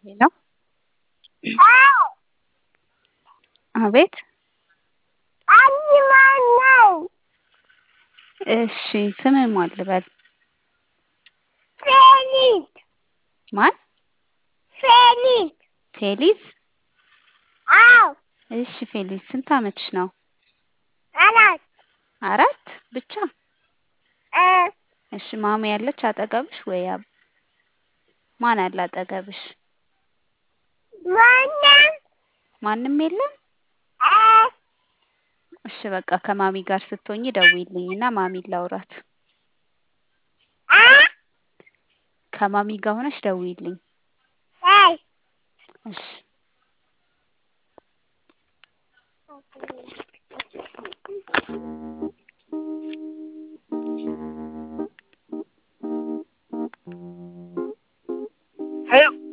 ሄሎ አቤት ማነው? እሺ ስምህ ማን ልበል? ፌሊት ማን? ፌሊት ፌሊዝ? አዎ እሺ ፌሊዝ ስንት አመትሽ ነው? 4 4 ብቻ? እ እሺ ማሚ ያለች አጠገብሽ ወይ ማን አለ አጠገብሽ? ማንም የለም? እ እሺ በቃ ከማሚ ጋር ስትሆኚ ደውዪልኝና ማሚን ላውራት። እ ከማሚ ጋር ሆነሽ ደውዪልኝ። አይ እሺ ሄሎ